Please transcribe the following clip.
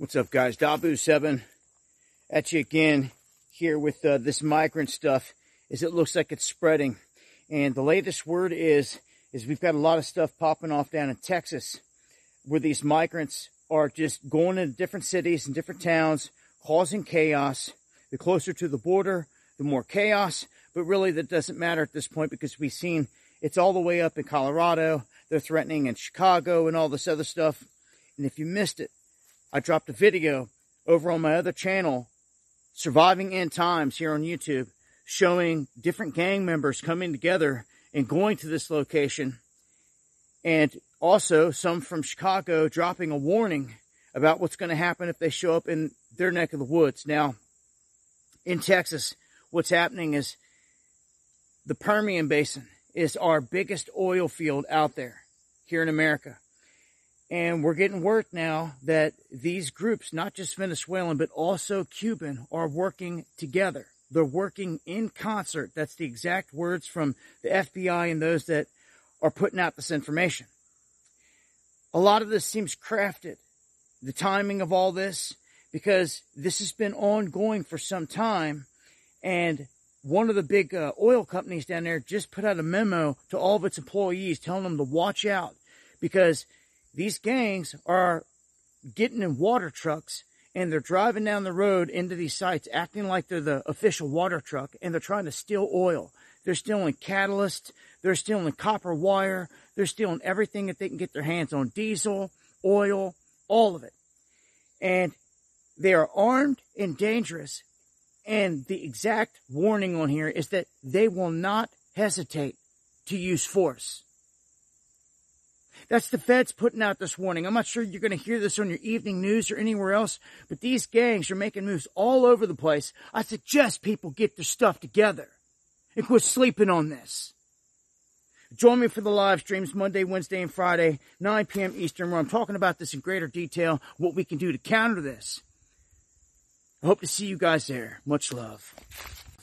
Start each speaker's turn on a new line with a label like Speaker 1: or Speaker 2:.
Speaker 1: What's up, guys? Dabu7 at you again here with this migrant stuff. As it looks like it's spreading, and the latest word is we've got a lot of stuff popping off down in Texas, where these migrants are just going into different cities and different towns, causing chaos. The closer to the border, the more chaos. But really, that doesn't matter at this point, because we've seen it's all the way up in Colorado. They're threatening in Chicago and all this other stuff. And if you missed it, I dropped a video over on my other channel, Surviving End Times, here on YouTube, showing different gang members coming together and going to this location. And also some from Chicago dropping a warning about what's going to happen if they show up in their neck of the woods. Now, in Texas, what's happening is the Permian Basin is our biggest oil field out there here in America. And we're getting word now that these groups, not just Venezuelan, but also Cuban, are working together. They're working in concert. That's the exact words from the FBI and those that are putting out this information. A lot of this seems crafted, the timing of all this, because this has been ongoing for some time. And one of the big oil companies down there just put out a memo to all of its employees telling them to watch out, because these gangs are getting in water trucks and they're driving down the road into these sites acting like they're the official water truck, and they're trying to steal oil. They're stealing catalyst. They're stealing copper wire. They're stealing everything that they can get their hands on. Diesel, oil, all of it. And they are armed and dangerous. And the exact warning on here is that they will not hesitate to use force. That's the feds putting out this warning. I'm not sure you're going to hear this on your evening news or anywhere else, but these gangs are making moves all over the place. I suggest people get their stuff together and quit sleeping on this. Join me for the live streams Monday, Wednesday, and Friday, 9 p.m. Eastern, where I'm talking about this in greater detail, what we can do to counter this. I hope to see you guys there. Much love.